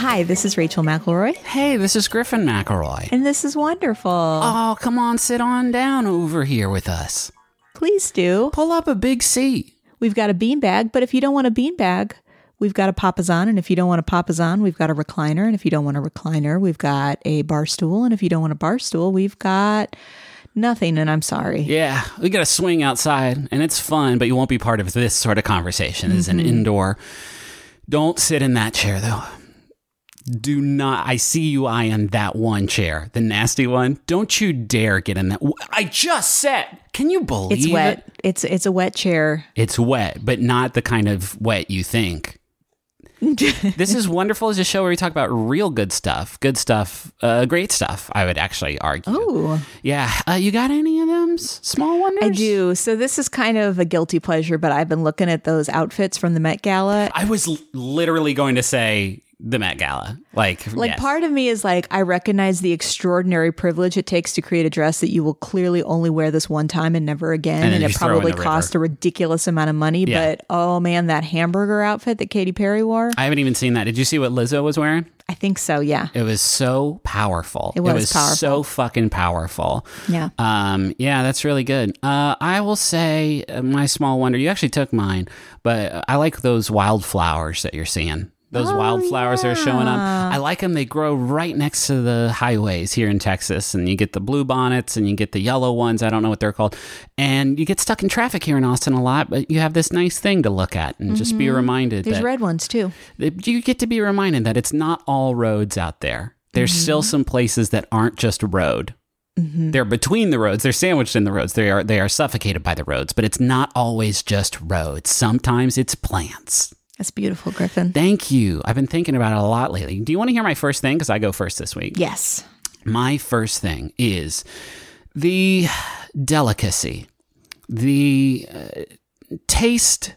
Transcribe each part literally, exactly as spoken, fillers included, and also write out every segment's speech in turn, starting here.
Hi, this is Rachel McElroy. Hey, this is Griffin McElroy. And this is wonderful. Oh, come on, sit on down over here with us. Please do. Pull up a big seat. We've got a beanbag, but if you don't want a beanbag, we've got a Papazan. And if you don't want a Papazan, we've got a recliner. And if you don't want a recliner, we've got a bar stool. And if you don't want a bar stool, we've got nothing. And I'm sorry. Yeah, we got to swing outside, and it's fun, but you won't be part of this sort of conversation. It's mm-hmm. an indoor. Don't sit in that chair, though. Do not. I see you eyeing that one chair, the nasty one. Don't you dare get in that. I just said, can you believe it's wet. It? It's it's a wet chair. It's wet, but not the kind of wet you think. This is wonderful as a show where we talk about real good stuff, good stuff, uh, great stuff, I would actually argue. Oh. Yeah. Uh, you got any of them small wonders? I do. So this is kind of a guilty pleasure, but I've been looking at those outfits from the Met Gala. I was l- literally going to say the Met Gala. Like, like yes. Part of me is like, I recognize the extraordinary privilege it takes to create a dress that you will clearly only wear this one time and never again. And, and it probably cost cost a ridiculous amount of money. Yeah. But oh man, that hamburger outfit that Katy Perry wore. I haven't even seen that. Did you see what Lizzo was wearing? I think so, yeah. It was so powerful. It was, it was powerful. so fucking powerful. Yeah. Um, yeah, that's really good. Uh, I will say uh, my small wonder, you actually took mine, but I like those wildflowers that you're seeing. Those oh, wildflowers yeah. that are showing up. I like them. They grow right next to the highways here in Texas. And you get the blue bonnets and you get the yellow ones. I don't know what they're called. And you get stuck in traffic here in Austin a lot, but you have this nice thing to look at and mm-hmm. just be reminded. There's that red ones too. You get to be reminded that it's not all roads out there. There's mm-hmm. still some places that aren't just road. Mm-hmm. They're between the roads. They're sandwiched in the roads. They are, they are suffocated by the roads, but it's not always just roads. Sometimes it's plants. That's beautiful, Griffin. Thank you. I've been thinking about it a lot lately. Do you want to hear my first thing? Because I go first this week. Yes. My first thing is the delicacy, the uh, taste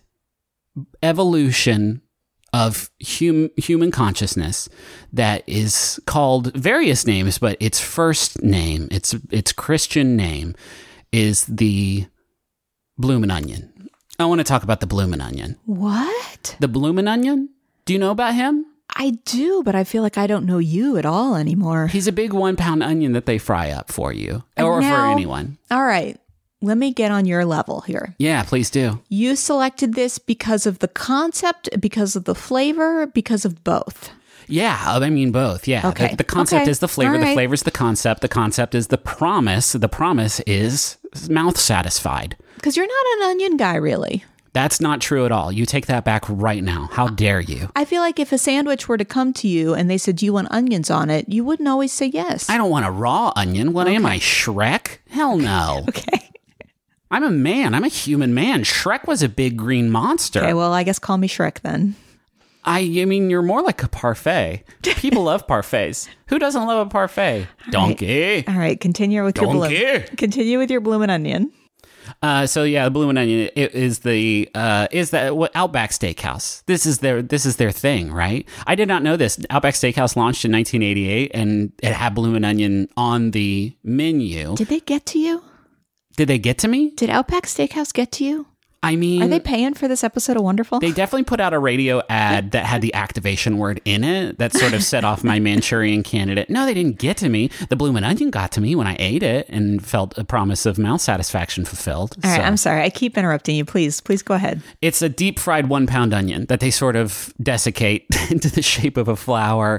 evolution of hum- human consciousness that is called various names, but its first name, its its Christian name, is the bloomin' onion. I want to talk about the bloomin' onion. What? The bloomin' onion? Do you know about him? I do, but I feel like I don't know you at all anymore. He's a big one pound onion that they fry up for you or now, for anyone. All right. Let me get on your level here. Yeah, please do. You selected this because of the concept, because of the flavor, because of both. Yeah, I mean both. Yeah. Okay. The, the concept okay. is the flavor. All right. The flavor is the concept. The concept is the promise. The promise is mouth satisfied. Because you're not an onion guy, really. That's not true at all. You take that back right now. How dare you? I feel like if a sandwich were to come to you and they said, do you want onions on it? You wouldn't always say yes. I don't want a raw onion. What okay. am I, Shrek? Hell no. Okay. I'm a man. I'm a human man. Shrek was a big green monster. Okay, well, I guess call me Shrek then. I, I mean, you're more like a parfait. People love parfaits. Who doesn't love a parfait? All Donkey. Right. All right, continue with Donkey. your bloom. Continue with your bloomin' onion. Uh, so yeah, the bloomin' onion it is the uh, is that what Outback Steakhouse. This is their this is their thing, right? I did not know this. Outback Steakhouse launched in nineteen eighty-eight, and it had bloomin' onion on the menu. Did they get to you? Did they get to me? Did Outback Steakhouse get to you? I mean, are they paying for this episode of Wonderful? They definitely put out a radio ad that had the activation word in it that sort of set off my Manchurian Candidate. No, they didn't get to me. The bloomin' onion got to me when I ate it and felt a promise of mouth satisfaction fulfilled. All right, so. I'm sorry. I keep interrupting you. Please, please go ahead. It's a deep fried one pound onion that they sort of desiccate into the shape of a flower.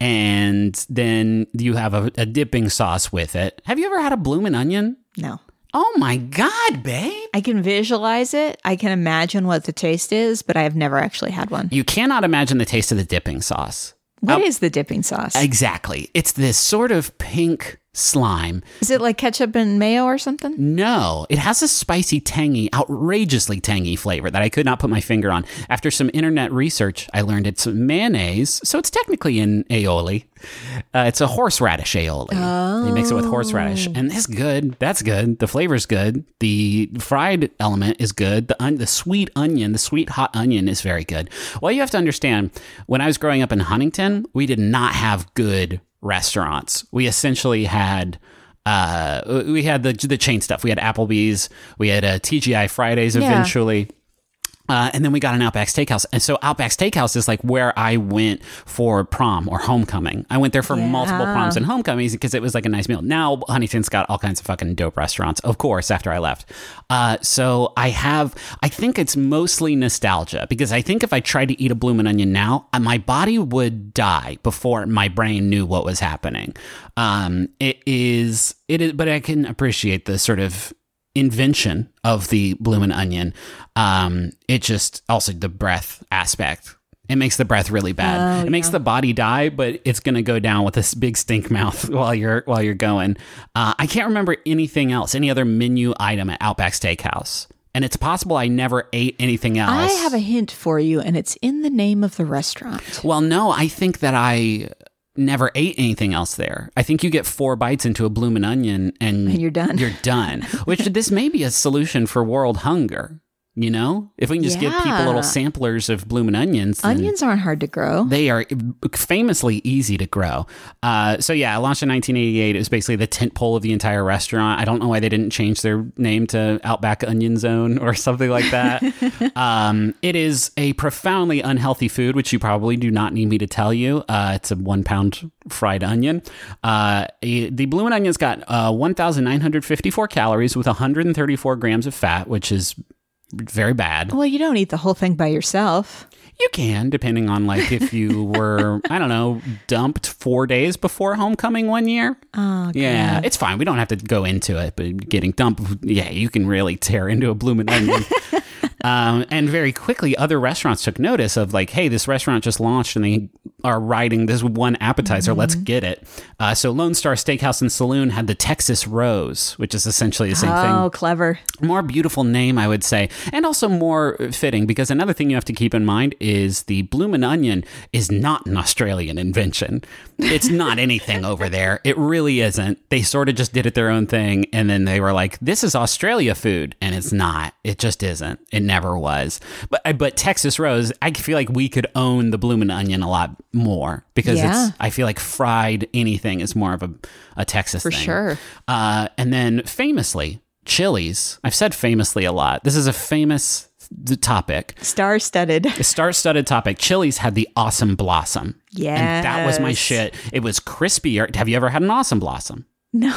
And then you have a, a dipping sauce with it. Have you ever had a bloomin' onion? No. Oh my God, babe. I can visualize it. I can imagine what the taste is, but I have never actually had one. You cannot imagine the taste of the dipping sauce. What uh, is the dipping sauce? Exactly. It's this sort of pink slime. Is it like ketchup and mayo or something? No, it has a spicy, tangy, outrageously tangy flavor that I could not put my finger on. After some internet research, I learned it's mayonnaise, so it's technically an aioli. Uh, it's a horseradish aioli. Oh. You mix it with horseradish, and it's good. That's good. The flavor's good. The fried element is good. The un- the sweet onion, the sweet hot onion is very good. Well, you have to understand, when I was growing up in Huntington, we did not have good restaurants. We essentially had uh we had the the chain stuff. We had Applebee's, we had a T G I Fridays eventually. Yeah. Uh, and then we got an Outback Steakhouse. And so Outback Steakhouse is like where I went for prom or homecoming. I went there for Yeah. multiple proms and homecomings because it was like a nice meal. Now Huntington's got all kinds of fucking dope restaurants, of course, after I left. Uh, so I have, I think it's mostly nostalgia because I think if I tried to eat a Bloomin' Onion now, uh, my body would die before my brain knew what was happening. Um, it is, it is, but I can appreciate the sort of invention of the Bloomin' Onion. Um, it just also the breath aspect. It makes the breath really bad. Oh, it makes yeah. the body die, but it's going to go down with this big stink mouth while you're while you're going. Uh, I can't remember anything else, any other menu item at Outback Steakhouse. And it's possible I never ate anything else. I have a hint for you, and it's in the name of the restaurant. Well, no, I think that I never ate anything else there. I think you get four bites into a Bloomin' Onion and, And you're done. You're done. Which this may be a solution for world hunger. You know, if we can just give people Yeah. little samplers of Bloomin' Onions, then Onions aren't hard to grow. they are famously easy to grow. Uh, so yeah, I launched in nineteen eighty-eight. It was basically the tent pole of the entire restaurant. I don't know why they didn't change their name to Outback Onion Zone or something like that. um, it is a profoundly unhealthy food, which you probably do not need me to tell you. Uh, it's a one pound fried onion. Uh, a- the Bloomin' Onion's got uh, one thousand nine hundred fifty-four calories with one hundred thirty-four grams of fat, which is very bad. Well, you don't eat the whole thing by yourself. You can, depending on like if you were, I don't know, dumped four days before homecoming one year. Oh, Yeah, God. it's fine. We don't have to go into it, but getting dumped, yeah, you can really tear into a Bloomin' Onion. Um, and very quickly, other restaurants took notice of like, hey, this restaurant just launched and they are riding this one appetizer. Mm-hmm. Let's get it. Uh, so Lone Star Steakhouse and Saloon had the Texas Rose, which is essentially the same Oh, thing. clever. More beautiful name, I would say, and also more fitting because another thing you have to keep in mind is the Bloomin' Onion is not an Australian invention. It's not anything over there. It really isn't. They sort of just did it their own thing, and then they were like, "This is Australia food," and it's not. It just isn't. It never was. But but Texas Rose, I feel like we could own the Bloomin' Onion a lot more because Yeah. it's. I feel like fried anything is more of a a Texas For thing. sure. Uh, and then famously. Chili's. I've said famously a lot. This is a famous th- topic. Star-studded. A star-studded topic. Chili's had the Awesome Blossom. Yes. And that was my shit. It was crispier. Have you ever had an Awesome Blossom? No.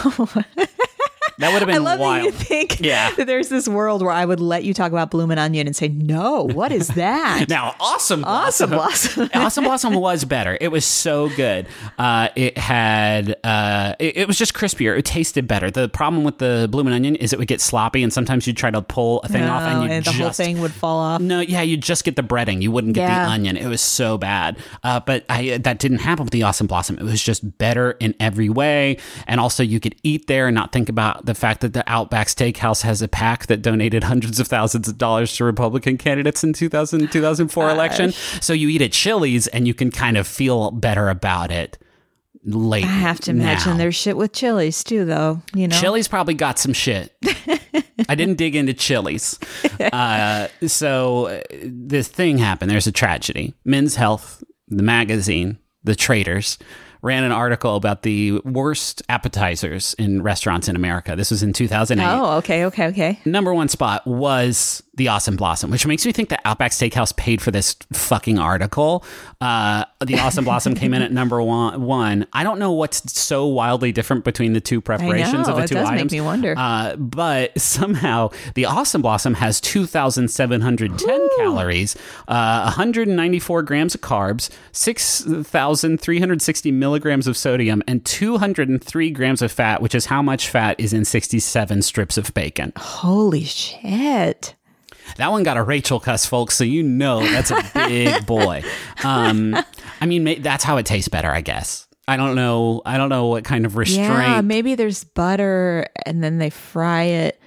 That would have been I love wild. that you think Yeah. that there's this world where I would let you talk about Bloomin' Onion and say, no, what is that? Now, Awesome Awesome Blossom. Blossom. Awesome Blossom was better. It was so good. Uh, it had, uh, it, it was just crispier. It tasted better. The problem with the Bloomin' Onion is it would get sloppy, and sometimes you'd try to pull a thing off, and No, you and the just whole thing would fall off. No, yeah, you just get the breading. You wouldn't get Yeah. the onion. It was so bad. Uh, but I, that didn't happen with the Awesome Blossom. It was just better in every way. And also, you could eat there and not think about the fact that the Outback Steakhouse has a PAC that donated hundreds of thousands of dollars to Republican candidates in two thousand, two thousand four election. So you eat at Chili's and you can kind of feel better about it later. I have to imagine now. there's shit with Chili's too, though. You know, Chili's probably got some shit. I didn't dig into Chili's. Uh, so uh, this thing happened. There's a tragedy. Men's Health, the magazine, the traders, ran an article about the worst appetizers in restaurants in America. This was in two thousand eight. Oh, okay, okay, okay. Number one spot was the Awesome Blossom, which makes me think that Outback Steakhouse paid for this fucking article. Uh, the Awesome Blossom came in at number one. one. I don't know what's so wildly different between the two preparations know, of the it two does make items. me wonder. Uh, but somehow the Awesome Blossom has two thousand seven hundred ten Woo. calories, uh, one hundred ninety-four grams of carbs, six thousand three hundred sixty milligrams of sodium, and two hundred three grams of fat, which is how much fat is in sixty-seven strips of bacon. Holy shit. That one got a Rachel cuss, folks, so you know that's a big boy. Um, I mean, ma- that's how it tastes better, I guess. I don't know. I don't know what kind of restraint. Yeah, maybe there's butter and then they fry it,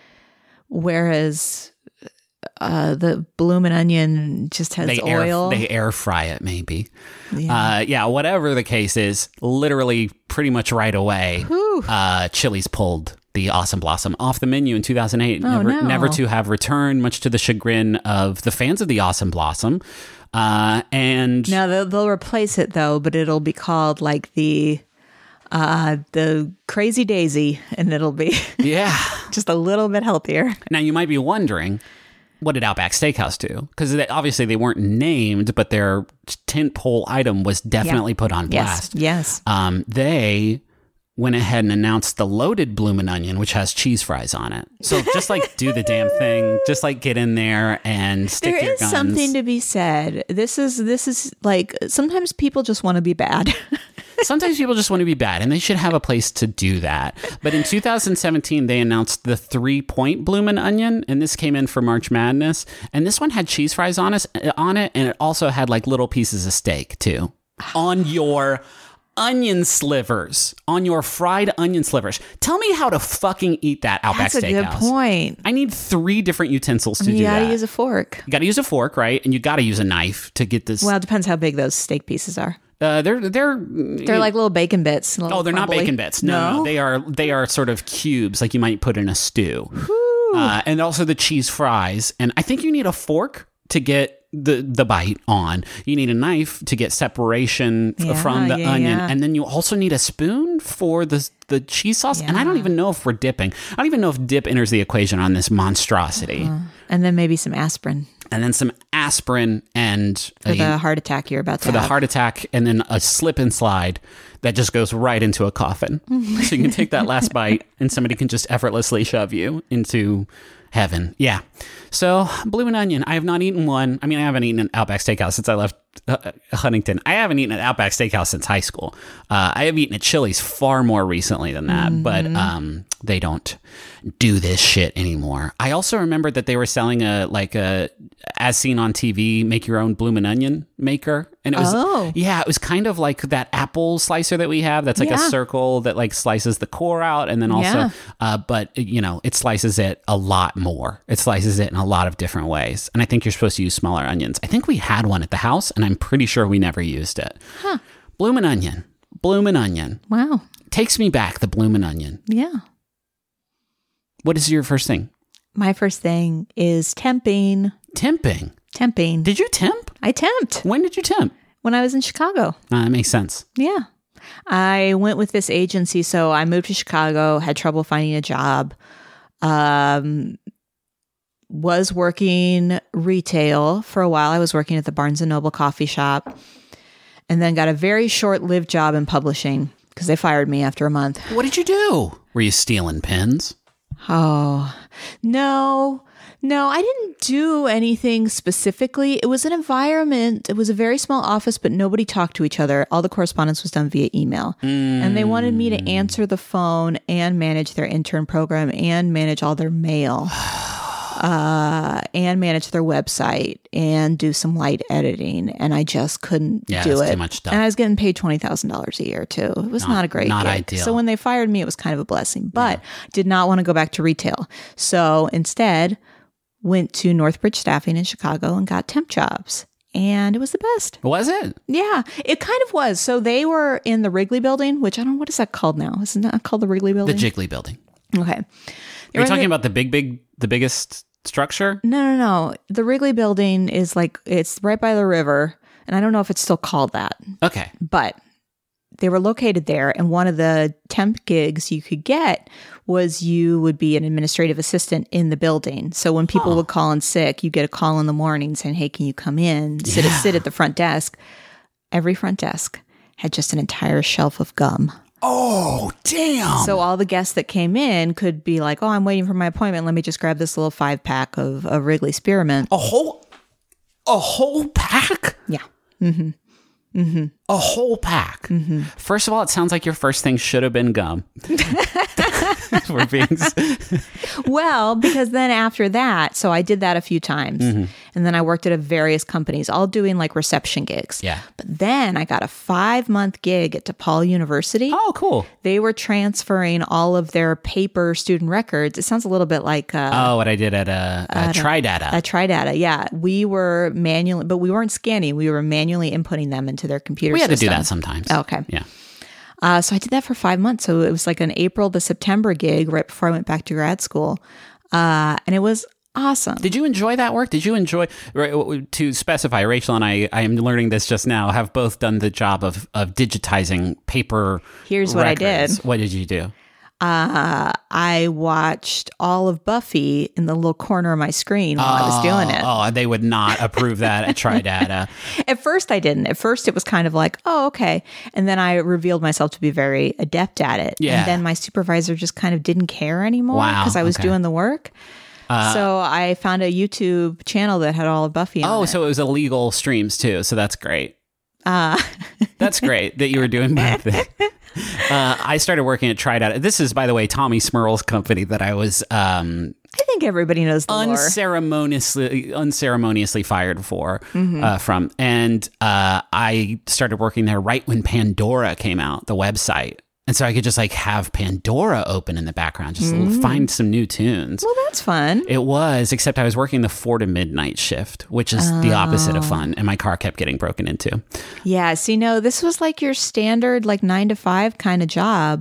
whereas uh, the Bloomin' Onion just has they oil. Air, they air fry it, maybe. Yeah. Uh, yeah, whatever the case is, literally pretty much right away, uh, Chili's pulled the Awesome Blossom off the menu in two thousand eight, Oh, never, no. never to have returned, much to the chagrin of the fans of the Awesome Blossom. Uh, and Now they'll, they'll replace it though, but it'll be called like the uh, the Crazy Daisy, and it'll be yeah. just a little bit healthier. Now you might be wondering, what did Outback Steakhouse do? Because obviously they weren't named, but their tentpole item was definitely yeah. put on blast. Yes. yes. Um, they went ahead and announced the loaded Bloomin' Onion, which has cheese fries on it. So just like do the damn thing, just like get in there and stick there your is guns. Something to be said. This is this is like sometimes people just want to be bad. Sometimes people just want to be bad, and they should have a place to do that. But in two thousand seventeen, they announced the three-point Bloomin' Onion, and this came in for March Madness. And this one had cheese fries on it, on it, and it also had like little pieces of steak too on your onion slivers, on your fried onion slivers. Tell me how to fucking eat that Outback Steakhouse. That's a good point. I need three different utensils to do that. You gotta use a fork. You gotta use a fork, right? And you gotta use a knife to get this. Well, it depends how big those steak pieces are. Uh, they're they're they're like little bacon bits. Oh, they're crumbly. Not bacon bits. No, no, no, they are they are sort of cubes, like you might put in a stew. Uh, and also the cheese fries. And I think you need a fork to get the the bite on. You need a knife to get separation f- yeah, from the yeah, onion, yeah. and then you also need a spoon for the the cheese sauce. Yeah. And I don't even know if we're dipping. I don't even know if dip enters the equation on this monstrosity. Uh-huh. And then maybe some aspirin. And then some aspirin and for uh, the heart attack you're about to for have. the heart attack, and then a slip and slide that just goes right into a coffin. So you can take that last bite, and somebody can just effortlessly shove you into heaven. Yeah. So Bloomin' Onion, I have not eaten one. I mean, I haven't eaten an Outback Steakhouse since I left uh, Huntington. I haven't eaten an Outback Steakhouse since high school. Uh, I have eaten at Chili's far more recently than that, mm-hmm. but um, they don't do this shit anymore. I also remember that they were selling a like a as seen on T V, make your own Bloomin' Onion maker, and it was oh. yeah, it was kind of like that apple slicer that we have. That's like yeah. a circle that like slices the core out, and then also, yeah. uh, but you know, it slices it a lot more. It slices it in a lot of different ways, and I think you're supposed to use smaller onions. I think we had one at the house, and I'm pretty sure we never used it. Huh. Bloomin' Onion, Bloomin' Onion. Wow, takes me back. The Bloomin' Onion. Yeah. What is your first thing? My first thing is temping. Temping? Temping. Did you temp? I temped. When did you temp? When I was in Chicago. Uh, that makes sense. Yeah. I went with this agency. So I moved to Chicago, had trouble finding a job, um, was working retail for a while. I was working at the Barnes and Noble coffee shop, and then got a very short-lived job in publishing because they fired me after a month. What did you do? Were you stealing pens? Oh, no, no, I didn't do anything specifically. It was an environment. It was a very small office, but nobody talked to each other. All the correspondence was done via email. Mm. And they wanted me to answer the phone and manage their intern program and manage all their mail uh, and manage their website and do some light editing. And I just couldn't yeah, do that's it. Too much stuff. And I was getting paid twenty thousand dollars a year too. It was not, not a great Not gig. ideal. So when they fired me, it was kind of a blessing, but yeah. did not want to go back to retail. So instead went to Northbridge Staffing in Chicago and got temp jobs. And it was the best. Was it? Yeah, it kind of was. So they were in the Wrigley building, which I don't know, what is that called now? Isn't that called the Wrigley building? The Jiggly building. Okay. Are you talking the, about the big, big, the biggest structure? No, no, no. The Wrigley building is like, it's right by the river. And I don't know if it's still called that. Okay. But they were located there. And one of the temp gigs you could get was you would be an administrative assistant in the building. So when people oh. would call in sick, you get a call in the morning saying, hey, can you come in? Sit, yeah. at, sit at the front desk. Every front desk had just an entire shelf of gum. Oh, damn. So all the guests that came in could be like, oh, I'm waiting for my appointment. Let me just grab this little five pack of, of Wrigley Spearmint. A whole, a whole pack? Yeah. Mm-hmm. Mm-hmm. A whole pack. Mm-hmm. First of all, it sounds like your first thing should have been gum. We're being... Well, because then after that, so I did that a few times. Mm-hmm. And then I worked at a various companies, all doing like reception gigs. Yeah. But then I got a five month gig at DePaul University. Oh, cool. They were transferring all of their paper student records. It sounds a little bit like... Uh, oh, what I did at a, a uh, Tridata. A Tridata, yeah. We were manually, but we weren't scanning. We were manually inputting them into their computer We had system. to do that sometimes. Okay. Yeah. Uh, so I did that for five months. So it was like an April to September gig right before I went back to grad school. Uh, and it was awesome. Did you enjoy that work? Did you enjoy, to specify, Rachel and I, I am learning this just now, have both done the job of, of digitizing paper Here's what records. I did. What did you do? uh, I watched all of Buffy in the little corner of my screen while oh, I was doing it. Oh, they would not approve that at Tridata. At first, I didn't. At first, it was kind of like, oh, okay. And then I revealed myself to be very adept at it. Yeah. And then my supervisor just kind of didn't care anymore Wow, because I was okay. doing the work. Uh, so I found a YouTube channel that had all of Buffy on Oh, it. so it was illegal streams too. So that's great. Uh, That's great that you were doing both. Uh, I started working at Tridata. This is, by the way, Tommy Smurl's company that I was um, I think everybody knows the lore. unceremoniously unceremoniously fired for Mm-hmm. uh, from, and uh, I started working there right when Pandora came out, the website. And so I could just like have Pandora open in the background, just mm. find some new tunes. Well, that's fun. It was, except I was working the four to midnight shift, which is oh. the opposite of fun. And my car kept getting broken into. Yeah. See, no, this was like your standard, like nine to five kind of job.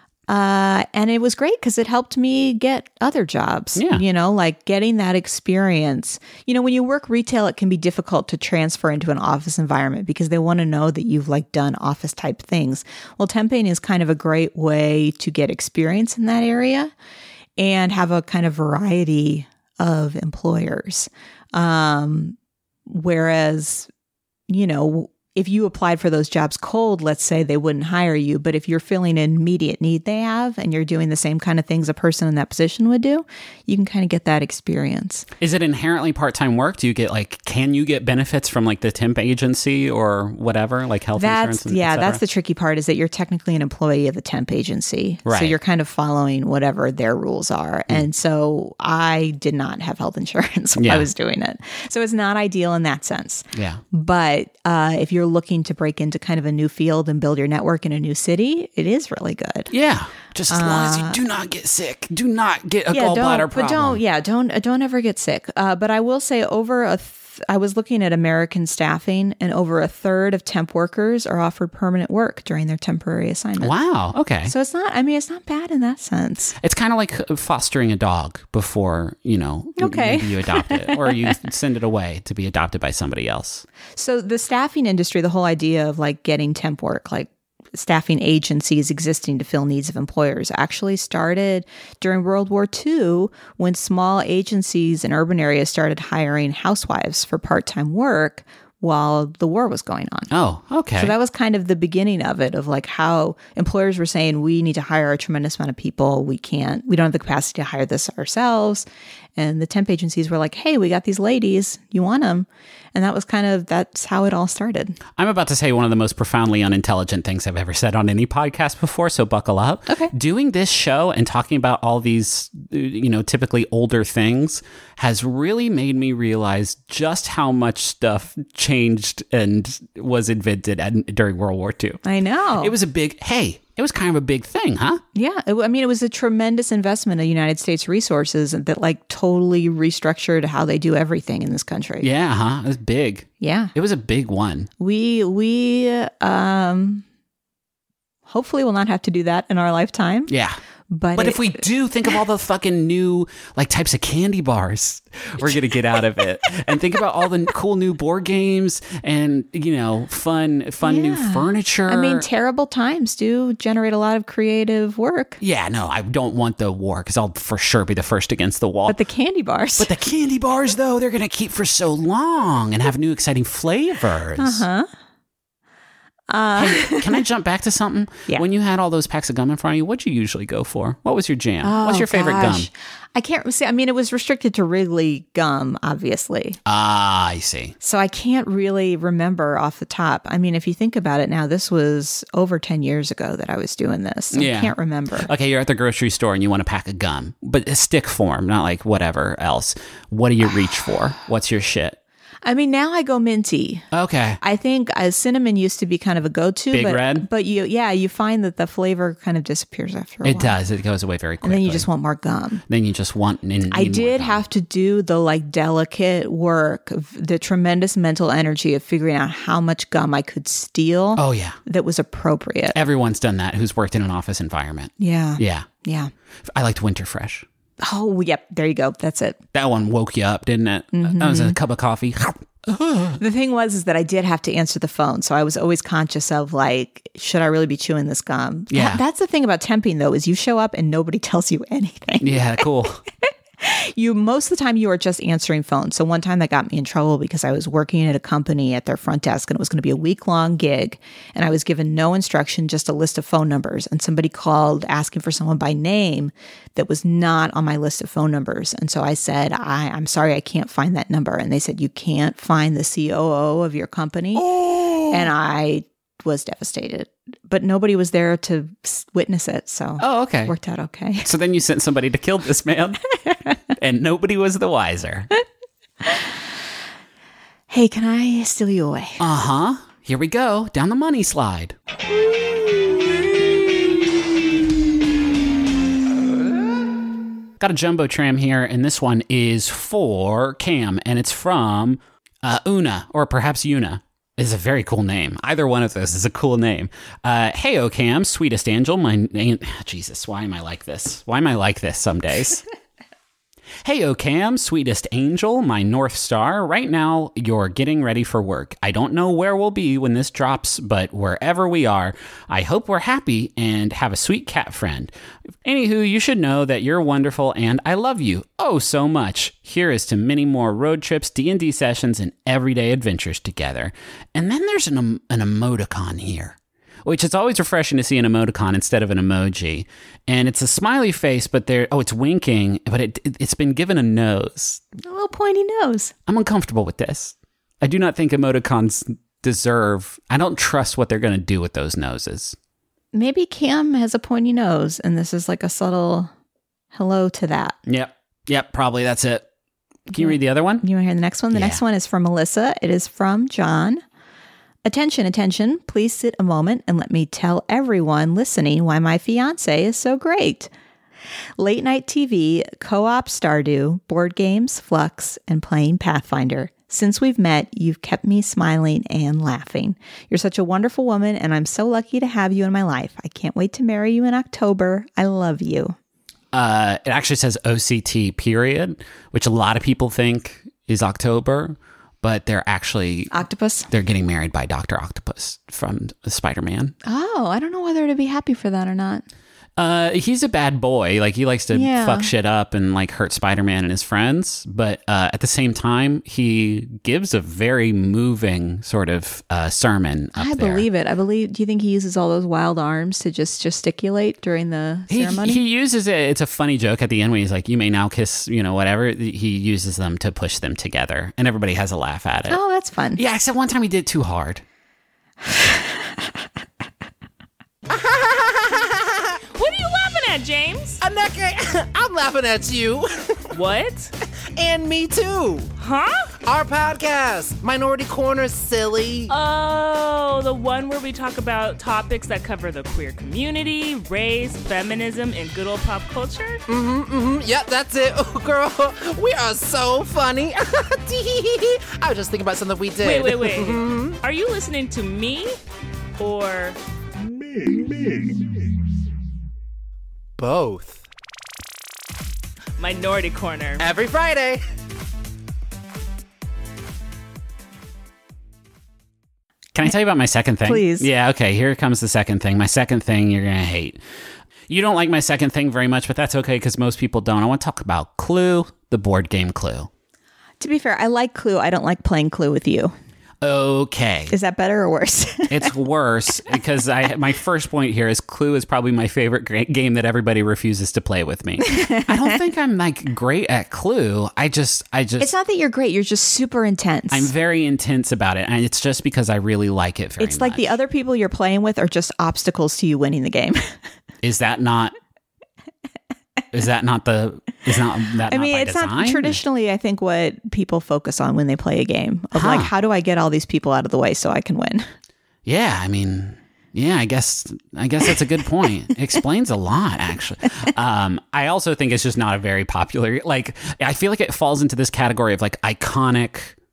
Uh, and it was great because it helped me get other jobs, yeah. you know, like getting that experience. You know, when you work retail, it can be difficult to transfer into an office environment because they want to know that you've like done office type things. Well, temping is kind of a great way to get experience in that area and have a kind of variety of employers. Um, whereas, you know, if you applied for those jobs cold, let's say, they wouldn't hire you. But if you're filling an immediate need they have and you're doing the same kind of things a person in that position would do, you can kind of get that experience. Is it inherently part-time work? Do you get like, can you get benefits from like the temp agency or whatever, like health that's, insurance? And yeah, et cetera? That's the tricky part, is that you're technically an employee of the temp agency. Right. So you're kind of following whatever their rules are. Mm. And so I did not have health insurance while yeah. I was doing it. So it's not ideal in that sense. Yeah. But uh, if you're looking to break into kind of a new field and build your network in a new city, it is really good. Yeah, just as uh, long as you do not get sick, do not get a yeah, gallbladder problem. But don't, yeah, don't, don't ever get sick. Uh, but I will say, over a, th- I was looking at American staffing, and over a third of temp workers are offered permanent work during their temporary assignment. Wow. Okay. So it's not, I mean, it's not bad in that sense. It's kind of like fostering a dog before, you know, okay. maybe you adopt it or you send it away to be adopted by somebody else. So the staffing industry, the whole idea of like getting temp work, like staffing agencies existing to fill needs of employers, actually started during World War Two, when small agencies in urban areas started hiring housewives for part-time work while the war was going on. Oh, okay. So that was kind of the beginning of it, of like how employers were saying, we need to hire a tremendous amount of people. We can't, we don't have the capacity to hire this ourselves. And the temp agencies were like, hey, we got these ladies, you want them? And that was kind of, that's how it all started. I'm about to say one of the most profoundly unintelligent things I've ever said on any podcast before, so buckle up. Okay. Doing this show and talking about all these, you know, typically older things has really made me realize just how much stuff changed and was invented at, during World War Two. I know. It was a big, hey, it was kind of a big thing, huh? Yeah. It, I mean, it was a tremendous investment of United States resources that like totally restructured how they do everything in this country. Yeah, huh? It was big. Yeah. It was a big one. We, we, um, hopefully will not have to do that in our lifetime. Yeah. But, but it, if we do, think of all the fucking new like types of candy bars we're going to get out of it. And think about all the cool new board games and, you know, fun, fun yeah. new furniture. I mean, terrible times do generate a lot of creative work. Yeah, no, I don't want the war because I'll for sure be the first against the wall. But the candy bars. But the candy bars, though, they're going to keep for so long and have new exciting flavors. Uh-huh. Uh, hey, can I jump back to something? Yeah. When you had all those packs of gum in front of you, what'd you usually go for? What was your jam? Oh, What's your favorite gosh. gum? I can't see. I mean, it was restricted to Wrigley gum, obviously. Ah, I see. So I can't really remember off the top. I mean, if you think about it now, this was over ten years ago that I was doing this. So yeah. I can't remember. Okay, you're at the grocery store and you want a pack of gum, but a stick form, not like whatever else. What do you reach for? What's your shit? I mean, now I go minty. Okay. I think uh, cinnamon used to be kind of a go-to. Big but, Red? But you, yeah, you find that the flavor kind of disappears after a it while. It does. It goes away very quickly. And then you just want more gum. Then you just want... Need, I need did have to do the like delicate work, of the tremendous mental energy of figuring out how much gum I could steal. Oh, yeah. That was appropriate. Everyone's done that who's worked in an office environment. Yeah. Yeah. Yeah. I liked Winter Fresh. Oh, yep. There you go. That's it. That one woke you up, didn't it? Mm-hmm. That was a cup of coffee. The thing was is that I did have to answer the phone. So I was always conscious of like, should I really be chewing this gum? Yeah. That- that's the thing about temping though, is you show up and nobody tells you anything. Yeah, cool. You most of the time you are just answering phones. So one time that got me in trouble because I was working at a company at their front desk and it was going to be a week long gig. And I was given no instruction, just a list of phone numbers. And somebody called asking for someone by name that was not on my list of phone numbers. And so I said, I, I'm sorry, I can't find that number. And they said, you can't find the C O O of your company. Oh. And I was devastated, but nobody was there to witness it. So oh, okay. It worked out okay. So then you sent somebody to kill this man and nobody was the wiser. Hey, can I steal you away? Uh-huh. Here we go. Down the money slide. Got a jumbo tram here, and this one is for Cam, and it's from uh, Una, or perhaps Una. Is a very cool name. Either one of those is a cool name. Uh, hey, oh, Cam, sweetest angel. My name. Jesus, why am I like this? Why am I like this some days? Hey, oh, Cam, sweetest angel, my North Star. Right now, you're getting ready for work. I don't know where we'll be when this drops, but wherever we are, I hope we're happy and have a sweet cat friend. Anywho, you should know that you're wonderful and I love you oh so much. Here is to many more road trips, D and D sessions, and everyday adventures together. And then there's an, an emoticon here, which is always refreshing to see an emoticon instead of an emoji. And it's a smiley face, but there, oh, it's winking, but it, it, it's been given a nose. A little pointy nose. I'm uncomfortable with this. I do not think emoticons deserve, I don't trust what they're going to do with those noses. Maybe Cam has a pointy nose, and this is like a subtle hello to that. Yep. Yep, probably that's it. Can you read the other one? You want to hear the next one? The Yeah. next one is from Melissa. It is from John. Attention, attention. Please sit a moment and let me tell everyone listening why my fiance is so great. Late night T V, co-op Stardew, board games, Flux, and playing Pathfinder. Since we've met, you've kept me smiling and laughing. You're such a wonderful woman, and I'm so lucky to have you in my life. I can't wait to marry you in October. I love you. Uh, it actually says O C T period, which a lot of people think is October, but they're actually Octopus? They're getting married by Doctor Octopus from Spider-Man. Oh, I don't know whether to be happy for that or not. Uh, he's a bad boy. Like, he likes to Yeah. fuck shit up and like hurt Spider-Man and his friends. But uh, at the same time, he gives a very moving sort of uh, sermon. Up I there. believe it. I believe. Do you think he uses all those wild arms to just gesticulate during the He, ceremony? he uses it. It's a funny joke at the end when he's like, "You may now kiss," you know, whatever. He uses them to push them together, and everybody has a laugh at it. Oh, that's fun. Yeah, except one time he did it too hard. What are you laughing at, James? Aneka, I'm laughing at you. What? And me too. Huh? Our podcast, Minority Corner, silly. Oh, the one where we talk about topics that cover the queer community, race, feminism, and good old pop culture? Mm-hmm, mm-hmm. Yep, that's it. Oh, girl, we are so funny. I was just thinking about something we did. Wait, wait, wait. Mhm. Are you listening to me or Both. Minority Corner? Every Friday. Can I tell you about my second thing? Please. Yeah, okay, here comes the second thing. My second thing you're going to hate. You don't like my second thing very much, but that's okay because most people don't. I want to talk about Clue, the board game Clue. To be fair, I like Clue. I don't like playing Clue with you. Okay. Is that better or worse? It's worse because I my first point here is Clue is probably my favorite great game that everybody refuses to play with me. I don't think I'm like great at Clue. I just I just It's not that you're great. You're just super intense. I'm very intense about it, and it's just because I really like it very much. It's like the other people you're playing with are just obstacles to you winning the game. Is that not Is that not the is not that I not mean, by it's design? not traditionally, I think, what people focus on when they play a game of like, Huh. how do I get all these people out of the way so I can win? Yeah, I mean, yeah, I guess I guess that's a good point. It explains a lot, actually. Um, I also think it's just not a very popular. Like, I feel like it falls into this category of like iconic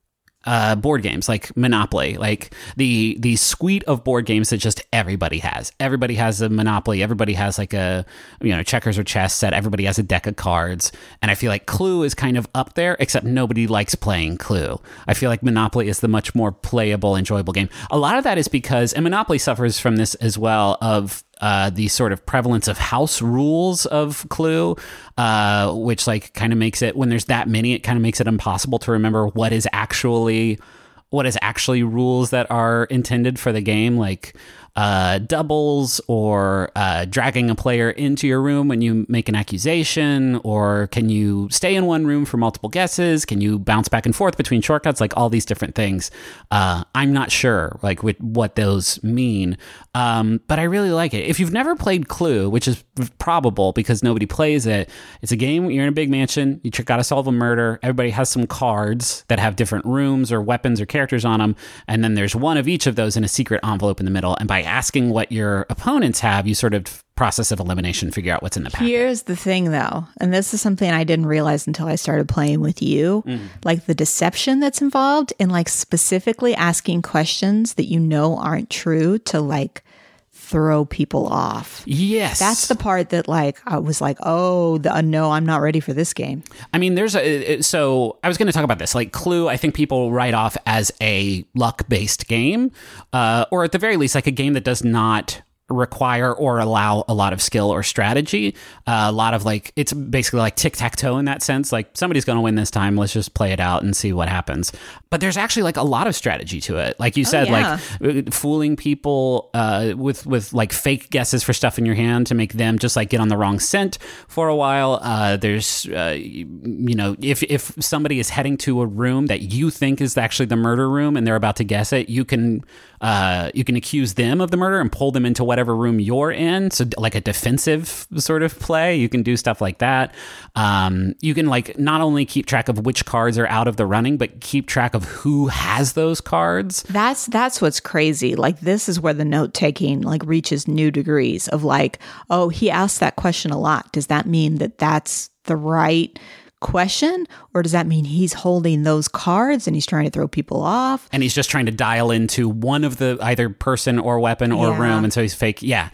uh, board games like Monopoly, like the the suite of board games that just everybody has. Everybody has a Monopoly. Everybody has like a, you know, checkers or chess set. Everybody has a deck of cards. And I feel like Clue is kind of up there, except nobody likes playing Clue. I feel like Monopoly is the much more playable, enjoyable game. A lot of that is because, and Monopoly suffers from this as well, of uh, the sort of prevalence of house rules of Clue, uh, which like kind of makes it, when there's that many, it kind of makes it impossible to remember what is actually what is actually rules that are intended for the game, like uh, doubles or uh, dragging a player into your room when you make an accusation, or can you stay in one room for multiple guesses? Can you bounce back and forth between shortcuts? Like all these different things. Uh, I'm not sure like with, what those mean, um, but I really like it. If you've never played Clue, which is probable because nobody plays it, it's a game. You're in a big mansion. You got to solve a murder. Everybody has some cards that have different rooms or weapons or characters on them, and then there's one of each of those in a secret envelope in the middle. And by asking what your opponents have, you sort of process of elimination figure out what's in the packet. Here's the thing though, and this is something I didn't realize until I started playing with you, mm. like the deception that's involved in like specifically asking questions that you know aren't true to like throw people off. Yes. That's the part that like I was like, oh, the, uh, no, I'm not ready for this game. I mean, there's a, so I was going to talk about this, like Clue, I think people write off as a luck-based game, uh, or at the very least, like a game that does not require or allow a lot of skill or strategy. Uh, a lot of like, it's basically like tic-tac-toe in that sense. Like somebody's going to win this time. Let's just play it out and see what happens. But there's actually like a lot of strategy to it. Like you said, oh, yeah. like fooling people uh, with, with like fake guesses for stuff in your hand to make them just like get on the wrong scent for a while. Uh, there's, uh, you know, if, if somebody is heading to a room that you think is actually the murder room and they're about to guess it, you can, uh, you can accuse them of the murder and pull them into whatever room you're in. So like a defensive sort of play, you can do stuff like that. Um, you can like not only keep track of which cards are out of the running, but keep track of who has those cards. That's that's what's crazy. Like this is where the note taking like reaches new degrees of like, oh, he asked that question a lot. Does that mean that that's the right question, or does that mean he's holding those cards and he's trying to throw people off and he's just trying to dial into one of the either person or weapon or yeah. room, and so he's fake yeah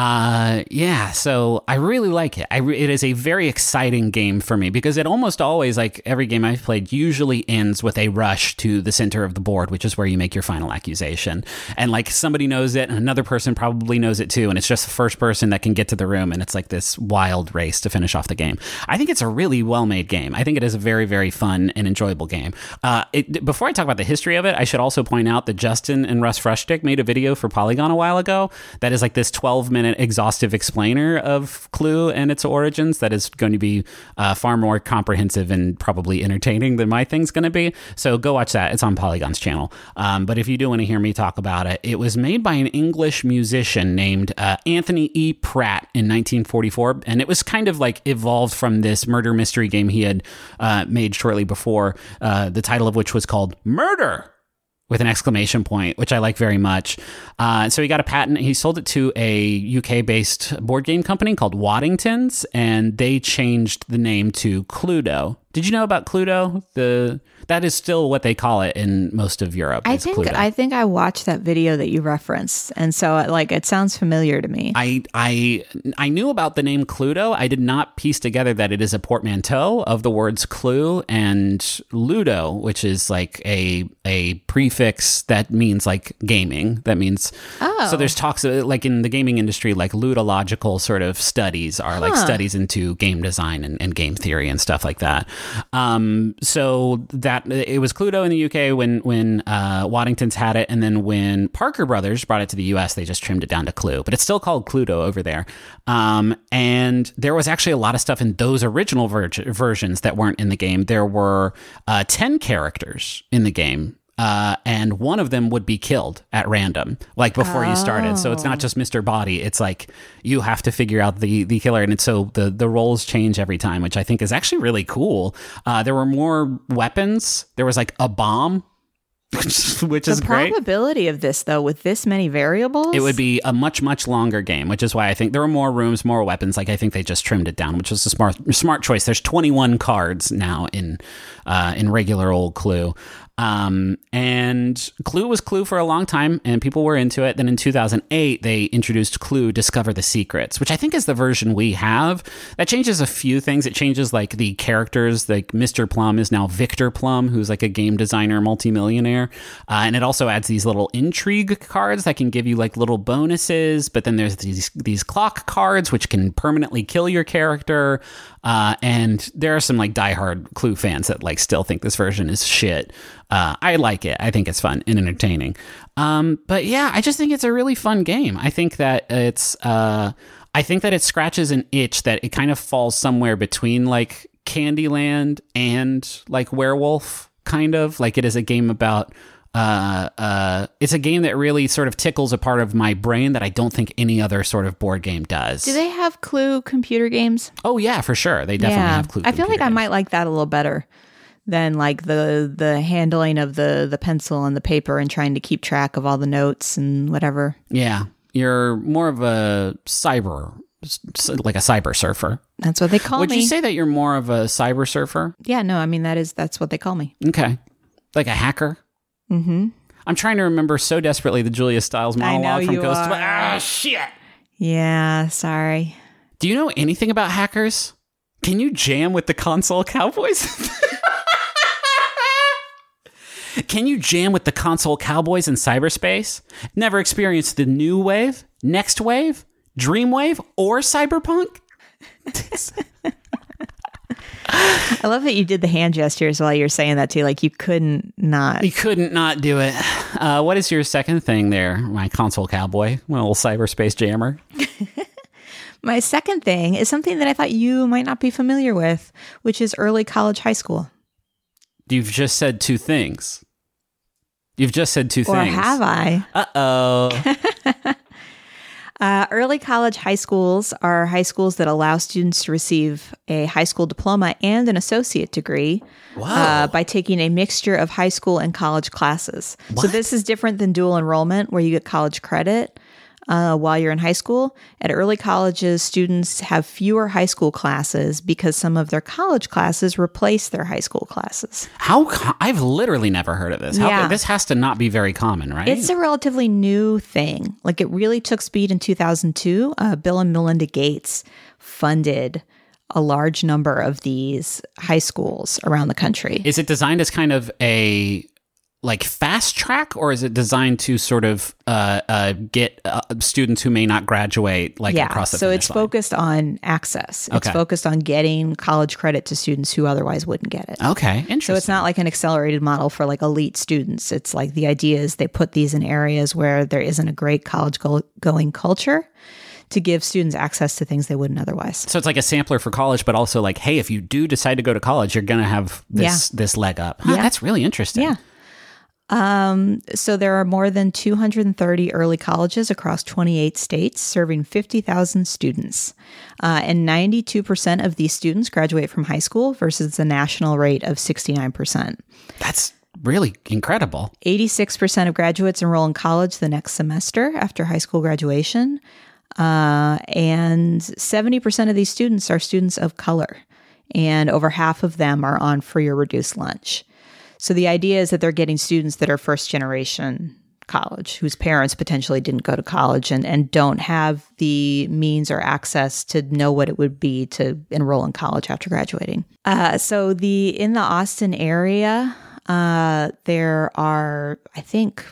uh yeah so I really like it. I re- it is a very exciting game for me because it almost always, like every game I've played, usually ends with a rush to the center of the board, which is where you make your final accusation, and like somebody knows it and another person probably knows it too, and it's just the first person that can get to the room, and it's like this wild race to finish off the game. I think it's a really well made game. I think it is a very, very fun and enjoyable game. Uh, it, before I talk about the history of it, I should also point out that Justin and Russ Frushtick made a video for Polygon a while ago that is like this twelve minute exhaustive explainer of Clue and its origins that is going to be uh, far more comprehensive and probably entertaining than my thing's going to be. So go watch that. It's on Polygon's channel. Um, but if you do want to hear me talk about it, it was made by an English musician named uh, Anthony E. Pratt in nineteen forty-four, and it was kind of like evolved from this murder mystery game he had Uh, made shortly before, uh, the title of which was called Murder with an exclamation point, which I like very much. Uh, so he got a patent. He sold it to a U K-based board game company called Waddingtons, and they changed the name to Cluedo. Did you know about Cluedo? The that is still what they call it in most of Europe. I think Cluedo. I think I watched that video that you referenced, and so like it sounds familiar to me. I I I knew about the name Cluedo. I did not piece together that it is a portmanteau of the words clue and ludo, which is like a a prefix that means like gaming. That means oh. So there's talks of, like in the gaming industry, like ludological sort of studies are like huh. studies into game design and, and game theory and stuff like that. Um, so that it was Cluedo in the U K when when uh, Waddingtons had it, and then when Parker Brothers brought it to the U S, they just trimmed it down to Clue, but it's still called Cluedo over there. Um, and there was actually a lot of stuff in those original ver- versions that weren't in the game. There were uh, ten characters in the game. Uh, and one of them would be killed at random, like before oh. you started. So it's not just Mister Body. It's like you have to figure out the, the killer. And it's, so the, the roles change every time, which I think is actually really cool. Uh, there were more weapons. There was like a bomb, which is the great. The probability of this, though, with this many variables? It would be a much, much longer game, which is why I think there were more rooms, more weapons. Like, I think they just trimmed it down, which was a smart smart choice. There's twenty-one cards now in uh, in regular old Clue. Um, and Clue was Clue for a long time, and people were into it. Then in two thousand eight, they introduced Clue Discover the Secrets, which I think is the version we have. That changes a few things. It changes like the characters, like Mister Plum is now Victor Plum, who's like a game designer multimillionaire. Uh, and it also adds these little intrigue cards that can give you like little bonuses. But then there's these, these clock cards, which can permanently kill your character. Uh, and there are some like diehard Clue fans that like still think this version is shit. Uh, I like it. I think it's fun and entertaining. Um, but yeah, I just think it's a really fun game. I think that it's, uh, I think that it scratches an itch that it kind of falls somewhere between like Candyland and like Werewolf, kind of like it is a game about, uh, uh, it's a game that really sort of tickles a part of my brain that I don't think any other sort of board game does. Do they have Clue computer games? Oh yeah, for sure. They definitely yeah. have Clue. I feel like computer I games. might like that a little better than like the the handling of the the pencil and the paper and trying to keep track of all the notes and whatever. Yeah, you're more of a cyber, like a cyber surfer. That's what they call Would me. you say that you're more of a cyber surfer? Yeah, no, I mean that is that's what they call me. Okay, like a hacker. Mm-hmm. I'm trying to remember so desperately the Julia Stiles I know monologue from you Ghost. are. Ah, shit. Yeah, sorry. Do you know anything about hackers? Can you jam with the console cowboys? Can you jam with the console cowboys in cyberspace? Never experienced the new wave, next wave, dream wave, or cyberpunk? I love that you did the hand gestures while you're saying that too. Like you couldn't not. You couldn't not do it. Uh, what is your second thing there, my console cowboy, my little cyberspace jammer? My second thing is something that I thought you might not be familiar with, which is early college high school. You've just said two things. You've just said two Or things. have I? Uh-oh. Uh, early college high schools are high schools that allow students to receive a high school diploma and an associate degree uh, by taking a mixture of high school and college classes. So What? this is different than dual enrollment where you get college credit uh, while you're in high school. At early colleges, students have fewer high school classes because some of their college classes replace their high school classes. How? Co- I've literally never heard of this. How, Yeah. This has to not be very common, right? It's a relatively new thing. Like it really took speed in two thousand two. Uh, Bill and Melinda Gates funded a large number of these high schools around the country. Is it designed as kind of a like fast track, or is it designed to sort of uh, uh, get uh, students who may not graduate like yeah, across the so finish it's line? focused on access. It's Okay. focused on getting college credit to students who otherwise wouldn't get it. Okay, interesting. So it's not like an accelerated model for like elite students. It's like the idea is they put these in areas where there isn't a great college go- going culture to give students access to things they wouldn't otherwise. So it's like a sampler for college, but also like, hey, if you do decide to go to college, you're going to have this this leg up. Huh, Yeah. That's really interesting. Yeah. Um, so there are more than two hundred thirty early colleges across twenty-eight states serving fifty thousand students. Uh, and ninety-two percent of these students graduate from high school versus the national rate of sixty-nine percent. That's really incredible. eighty-six percent of graduates enroll in college the next semester after high school graduation. Uh, and seventy percent of these students are students of color. And over half of them are on free or reduced lunch. So the idea is that they're getting students that are first generation college, whose parents potentially didn't go to college and, and don't have the means or access to know what it would be to enroll in college after graduating. Uh, so the in the Austin area, uh, there are, I think,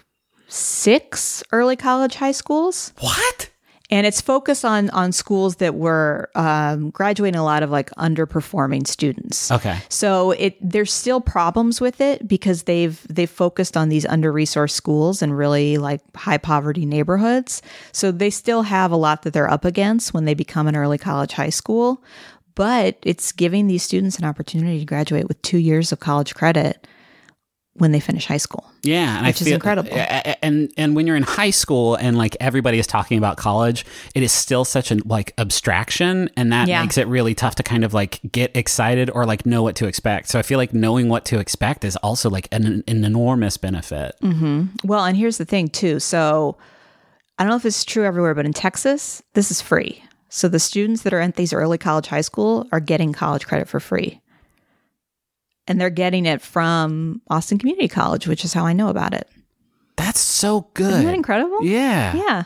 six early college high schools. What? And it's focused on on schools that were um, graduating a lot of like underperforming students. Okay. So it there's still problems with it because they've they've focused on these under-resourced schools and really like high poverty neighborhoods. So they still have a lot that they're up against when they become an early college high school. But it's giving these students an opportunity to graduate with two years of college credit when they finish high school. Yeah, and Which I is feel, incredible. And and when you're in high school and like everybody is talking about college, it is still such an like abstraction, and that Yeah. makes it really tough to kind of like get excited or like know what to expect. So I feel like knowing what to expect is also like an, an enormous benefit. Well, and here's the thing too. So I don't know if it's true everywhere, but in Texas, this is free. So the students that are at these early college high school are getting college credit for free. and they're getting it from Austin Community College, which is how I know about it. That's so good. Isn't that incredible? Yeah. Yeah.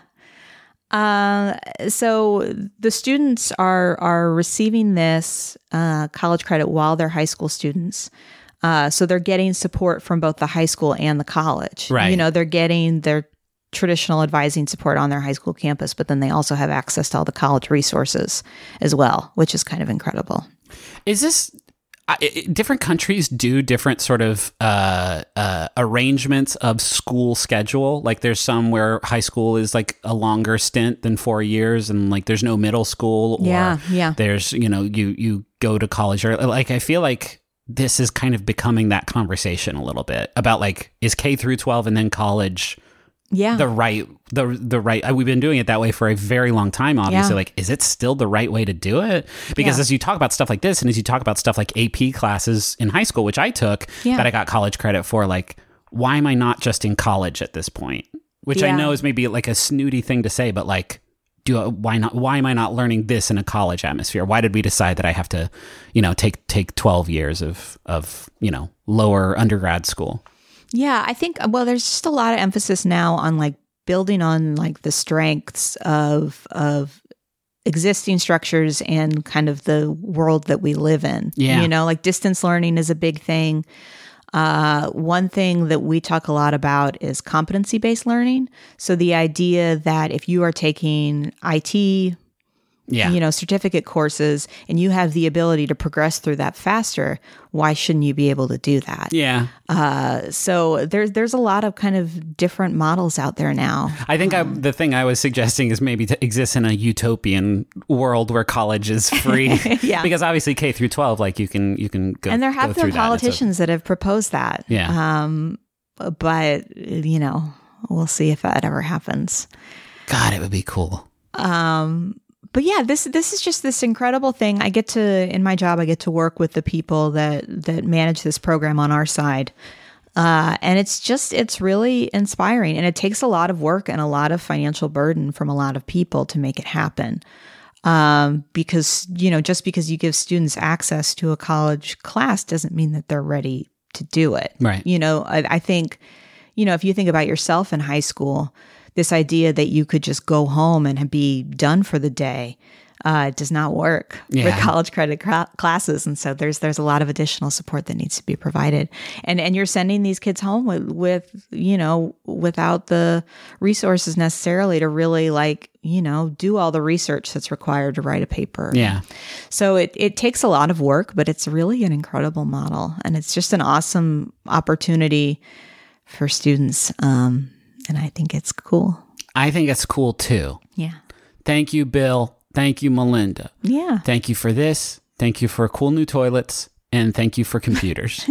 Uh, so the students are are receiving this uh, college credit while they're high school students. Uh, so they're getting support from both the high school and the college. Right. You know, they're getting their traditional advising support on their high school campus, but then they also have access to all the college resources as well, which is kind of incredible. Is this... I, it, different countries do different sort of uh, uh, arrangements of school schedule. Like there's some where high school is like a longer stint than four years, and like there's no middle school. Or Yeah, yeah. There's you know you you go to college, or like I feel like this is kind of becoming that conversation a little bit about like is K through twelve and then college. Yeah. The right, the the right. We've been doing it that way for a very long time. Obviously, Yeah. like, is it still the right way to do it? Because Yeah. as you talk about stuff like this, and as you talk about stuff like A P classes in high school, which I took, Yeah. that I got college credit for, like, why am I not just in college at this point? Which I Yeah. know is maybe like a snooty thing to say, but like, do I, why not? Why am I not learning this in a college atmosphere? Why did we decide that I have to, you know, take take twelve years of of you know lower undergrad school? Yeah, I think, well, there's just a lot of emphasis now on like building on like the strengths of of existing structures and kind of the world that we live in. Yeah. You know, like distance learning is a big thing. Uh, one thing that we talk a lot about is competency-based learning. So the idea that if you are taking I T, Yeah, you know, certificate courses and you have the ability to progress through that faster, why shouldn't you be able to do that? yeah. Uh, so there's there's a lot of kind of different models out there now. I think I, the thing I was suggesting is maybe to exist in a utopian world where college is free. Yeah. Because obviously K through twelve, like you can you can go And there go have through been that. It's a- politicians that have proposed that. Yeah. Um, but, you know, we'll see if that ever happens. God, it would be cool. Um, but yeah, this this is just this incredible thing. I get to, in my job, I get to work with the people that that manage this program on our side. Uh, and it's just, it's really inspiring. And it takes a lot of work and a lot of financial burden from a lot of people to make it happen. Um, because, you know, just because you give students access to a college class doesn't mean that they're ready to do it. Right. You know, I, I think, you know, if you think about yourself in high school, this idea that you could just go home and be done for the day uh, does not work Yeah. with college credit cra- classes. And so there's there's a lot of additional support that needs to be provided. And and you're sending these kids home with, with you know, without the resources necessarily to really like, you know, do all the research that's required to write a paper. Yeah. So it, it takes a lot of work, but it's really an incredible model. And it's just an awesome opportunity for students. Um, and I think it's cool. I think it's cool too. Yeah. Thank you, Bill. Thank you, Melinda. Yeah. Thank you for this. Thank you for cool new toilets. And thank you for computers.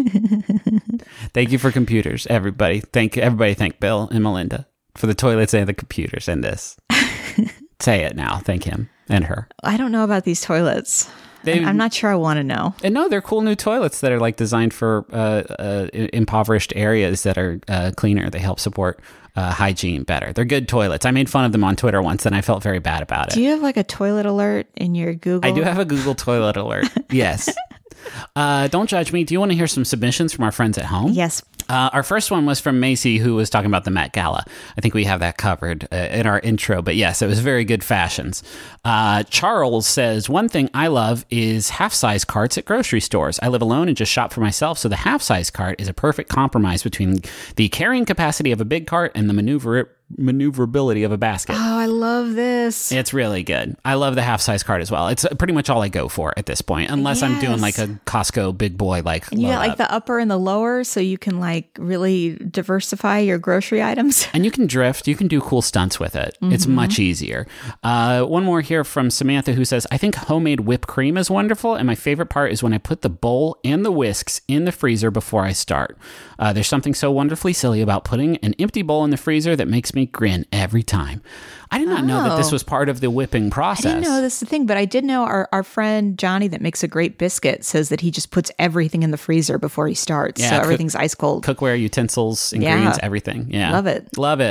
Thank you for computers, everybody. Thank everybody. Thank Bill and Melinda for the toilets and the computers and this. Say it now. Thank him and her. I don't know about these toilets. They- I'm not sure I want to know. And no, they're cool new toilets that are like designed for uh, uh, impoverished areas that are uh, cleaner. They help support uh, hygiene better. They're good toilets. I made fun of them on Twitter once, and I felt very bad about it. Do you have like a toilet alert in your Google? I do have a Google toilet alert. Yes. Uh, don't judge me. Do you want to hear some submissions from our friends at home? Yes. Uh, our first one was from Macy, who was talking about the Met Gala. I think we have that covered uh, in our intro, but yes, it was very good fashions. Uh, Charles says, one thing I love is half-size carts at grocery stores. I live alone and just shop for myself, so the half-size cart is a perfect compromise between the carrying capacity of a big cart and the maneuver maneuverability of a basket. Oh, I love this. It's really good. I love the half-size cart as well. It's pretty much all I go for at this point, unless I'm doing Yes. like a Costco big boy like And you got load like up. the upper and the lower, so you can like really diversify your grocery items. And you can drift. You can do cool stunts with it. It's much easier. Uh, one more here from Samantha, who says, I think homemade whipped cream is wonderful, and my favorite part is when I put the bowl and the whisks in the freezer before I start. Uh, there's something so wonderfully silly about putting an empty bowl in the freezer that makes me grin every time. I did not know that this Oh. was part of the whipping process. I didn't know this is the thing, but I did know our, our friend Johnny that makes a great biscuit says that he just puts everything in the freezer before he starts. Yeah, so cook- everything's ice cold. Cookware, utensils, ingredients, Yeah. everything. Yeah. Love it. Love it.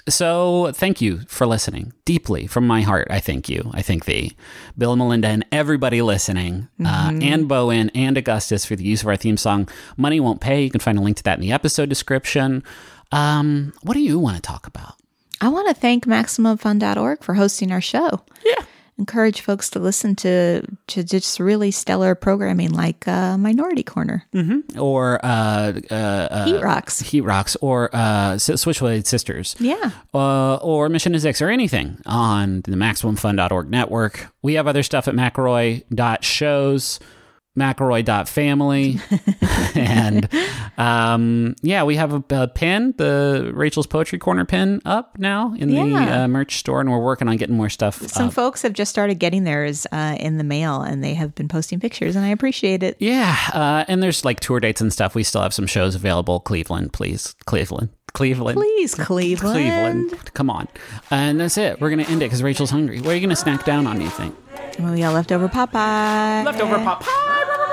So thank you for listening. Deeply from my heart, I thank you. I thank thee, Bill and Melinda, and everybody listening, mm-hmm. uh, and Bowen and Augustus for the use of our theme song, Money Won't Pay. You can find a link to that in the episode description. Um, what do you want to talk about? I want to thank Maximum Fun dot org for hosting our show. Yeah. Encourage folks to listen to, to just really stellar programming like uh, Minority Corner. Mm-hmm. Or uh, uh, uh, Heat Rocks. Heat Rocks. Or uh, Switchblade Sisters. Yeah. Uh, or Mission to Zix or anything on the Maximum Fun dot org network. We have other stuff at McElroy dot shows. McElroy dot family. And um, yeah, we have a, a pin, the Rachel's Poetry Corner pin up now in yeah. the uh, merch store, and we're working on getting more stuff. Some up. folks have just started getting theirs uh, in the mail, and they have been posting pictures, and I appreciate it. Yeah, uh, and there's like tour dates and stuff. We still have some shows available. Cleveland, please. Cleveland. Cleveland. Please, Cleveland. Cleveland. Come on. And that's it. We're going to end it because Rachel's hungry. What are you going to snack down on, do you think? Well, we got leftover pot pie. Leftover pot pie.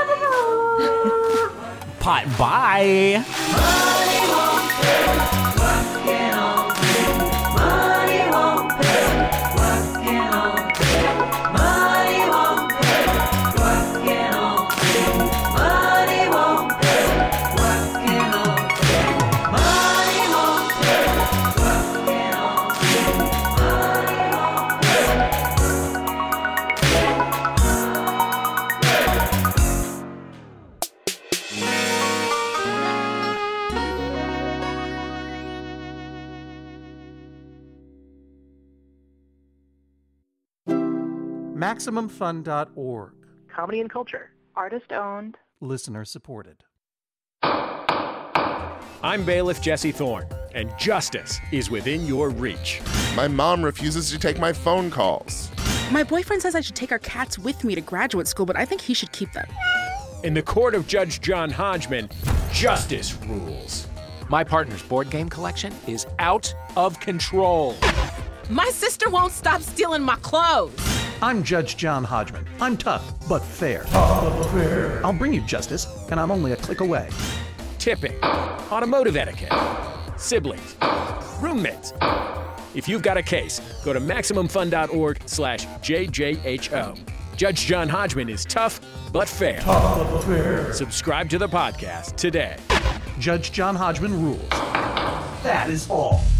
Pot bye. Money won't pay. Working all day. Money won't pay. Working all day. Money won't pay. Working all day. Money won't pay. Working all day. Money won't pay. Working all day. Money won't Maximum Fun dot org. Comedy and culture. Artist owned. Listener supported. I'm bailiff Jesse Thorne, and justice is within your reach. My mom refuses to take my phone calls. My boyfriend says I should take our cats with me to graduate school, but I think he should keep them. In the court of Judge John Hodgman, justice rules. My partner's board game collection is out of control. My sister won't stop stealing my clothes. I'm Judge John Hodgman. I'm tough, but fair. Tough, but fair. I'll bring you justice, and I'm only a click away. Tipping, automotive etiquette, siblings, roommates. If you've got a case, go to Maximum Fun dot org slash J J H O. Judge John Hodgman is tough, but fair. Tough, but fair. Subscribe to the podcast today. Judge John Hodgman rules. That is all.